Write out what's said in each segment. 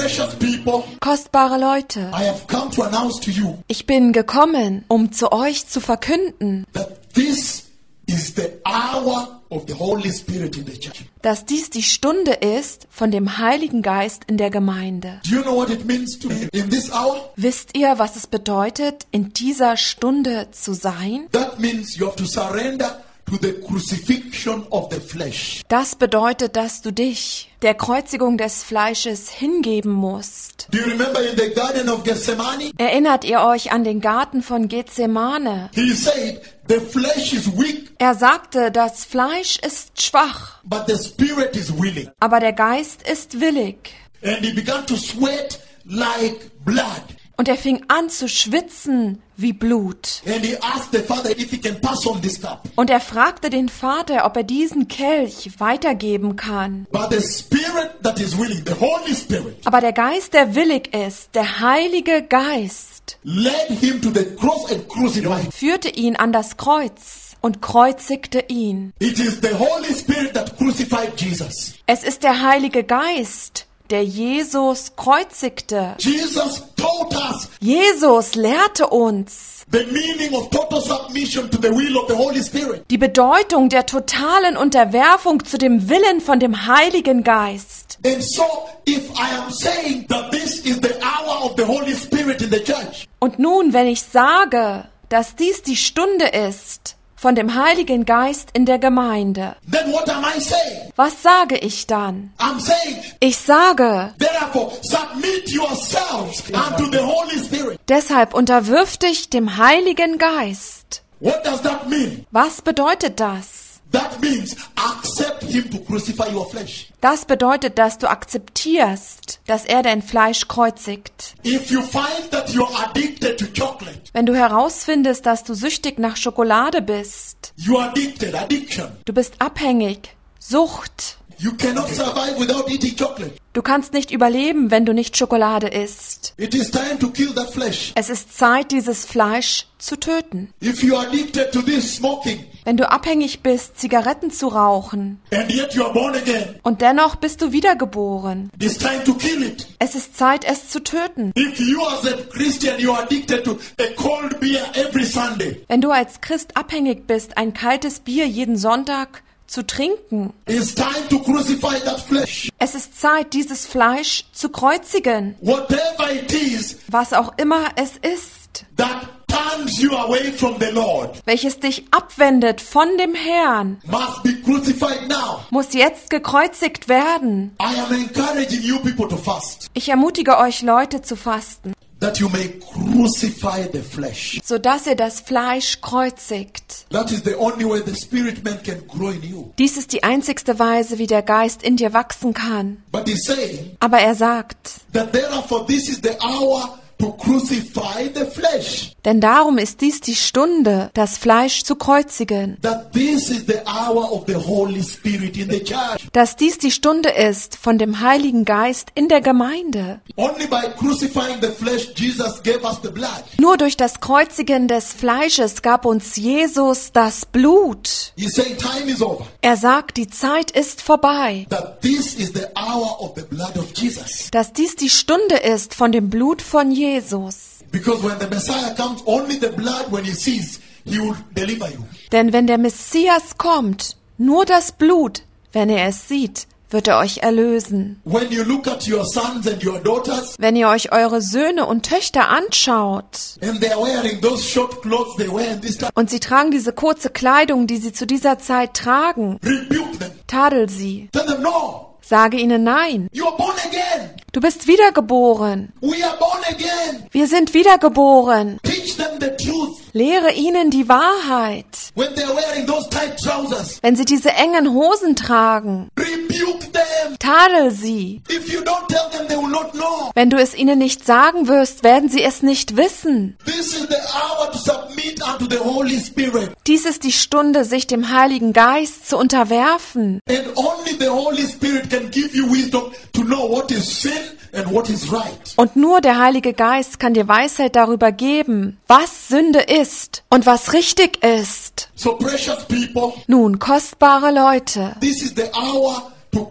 precious people, Kostbare Leute, I have come to announce to you ich bin gekommen, um zu euch zu verkünden, that this is the hour of the Holy Spirit in the church. dass dies die Stunde ist von dem Heiligen Geist in der Gemeinde. Do you know what it means to be in this hour? Wisst ihr, was es bedeutet, in dieser Stunde zu sein? That means you have to surrender to the crucifixion of the flesh. Das bedeutet, dass du dich der Kreuzigung des Fleisches hingeben musst. Do you remember in the Garden of Gethsemane? Erinnert ihr euch an den Garten von Gethsemane? He said, the flesh is weak, Er sagte, das Fleisch ist schwach, but the spirit is willing. aber der Geist ist willig. And he began to sweat like blood. Und er fing an zu schwitzen wie Blut. And he asked the Father if he can pass on this cup. Und er fragte den Vater, ob er diesen Kelch weitergeben kann. But the spirit that is willing, the Holy Spirit, Aber der Geist, der willig ist, der Heilige Geist, led him to the cross and crucified him. führte ihn an das Kreuz und kreuzigte ihn. It is the Holy Spirit that crucified Jesus. Es ist der Heilige Geist, der Jesus kreuzigte. Jesus taught us Jesus lehrte uns the meaning of total submission to the will of the Holy Spirit. die Bedeutung der totalen Unterwerfung zu dem Willen von dem Heiligen Geist. And so, if I am saying that this is the hour of the Holy Spirit in the church, Und nun, wenn ich sage, dass dies die Stunde ist von dem Heiligen Geist in der Gemeinde, then what am I saying? was sage ich dann? I'm saying, Ich sage, therefore, submit yourselves unto the Holy Spirit. deshalb unterwirf dich dem Heiligen Geist. What does that mean? Was bedeutet das? That means accept him to crucify your flesh. Das bedeutet, dass du akzeptierst, dass er dein Fleisch kreuzigt. If you find that you're addicted to chocolate, Wenn du herausfindest, dass du süchtig nach Schokolade bist, you're addicted, addiction. du bist abhängig, Sucht. You cannot survive without eating chocolate. Du kannst nicht überleben, wenn du nicht Schokolade isst. It is time to kill that flesh. Es ist Zeit, dieses Fleisch zu töten. If you are addicted to this smoking, Wenn du abhängig bist, Zigaretten zu rauchen, and yet you are born again, und dennoch bist du wiedergeboren, it's time to kill it. es ist Zeit, es zu töten. If you as a Christian, you are addicted to a cold beer every Sunday, Wenn du als Christ abhängig bist, ein kaltes Bier jeden Sonntag zu trinken, it's time to crucify that flesh. es ist Zeit, dieses Fleisch zu kreuzigen, Whatever it is was auch immer es ist, that turns you away from the Lord welches dich abwendet von dem Herrn, must be crucified now. muss jetzt gekreuzigt werden. I am encouraging you people to fast, Ich ermutige euch, Leute, zu fasten, that you may crucify the flesh. sodass ihr das Fleisch kreuzigt. That is the only way the spirit man can grow in you. Dies ist die einzigste Weise, wie der Geist in dir wachsen kann. But he's saying Aber er sagt, that therefore this is the hour to crucify the flesh. denn darum ist dies die Stunde, das Fleisch zu kreuzigen. That this is the hour of the Holy Spirit in the church. Dass dies die Stunde ist von dem Heiligen Geist in der Gemeinde. Only by crucifying the flesh, Jesus gave us the blood. Nur durch das Kreuzigen des Fleisches gab uns Jesus das Blut. He's saying time is over. Er sagt, die Zeit ist vorbei. That this is the hour of the blood of Jesus. Dass dies die Stunde ist von dem Blut von Jesus. Because when the Messiah comes, only the blood, when he sees, he will deliver you. Denn wenn der Messias kommt, nur das Blut, wenn er es sieht, wird er euch erlösen. When you look at your sons and your daughters, Wenn ihr euch eure Söhne und Töchter anschaut and they are wearing those short clothes they wear in this time, und sie tragen diese kurze Kleidung, die sie zu dieser Zeit tragen, rebuke them. tadel sie. Tell them, no, Sage ihnen nein. you are born again. Du bist wiedergeboren. We are born again. Wir sind wiedergeboren. Teach them the truth. Lehre ihnen die Wahrheit. When they are wearing those tight trousers, Wenn sie diese engen Hosen tragen, rebuke them. tadel sie. If you don't tell them, they will not know. Wenn du es ihnen nicht sagen wirst, werden sie es nicht wissen. This is the hour to submit unto the Holy Spirit. Dies ist die Stunde, sich dem Heiligen Geist zu unterwerfen. And only the Holy Spirit can give you wisdom to know what is sin and what is right. Und nur der Heilige Geist kann dir Weisheit darüber geben, was Sünde ist und was richtig ist. So precious people, Nun, kostbare Leute, this is the hour to crucify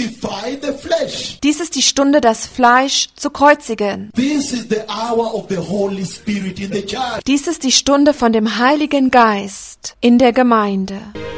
crucify the flesh. Dies ist die Stunde, das Fleisch zu kreuzigen. This is the hour of the Holy Spirit in the church. Dies ist die Stunde von dem Heiligen Geist in der Gemeinde.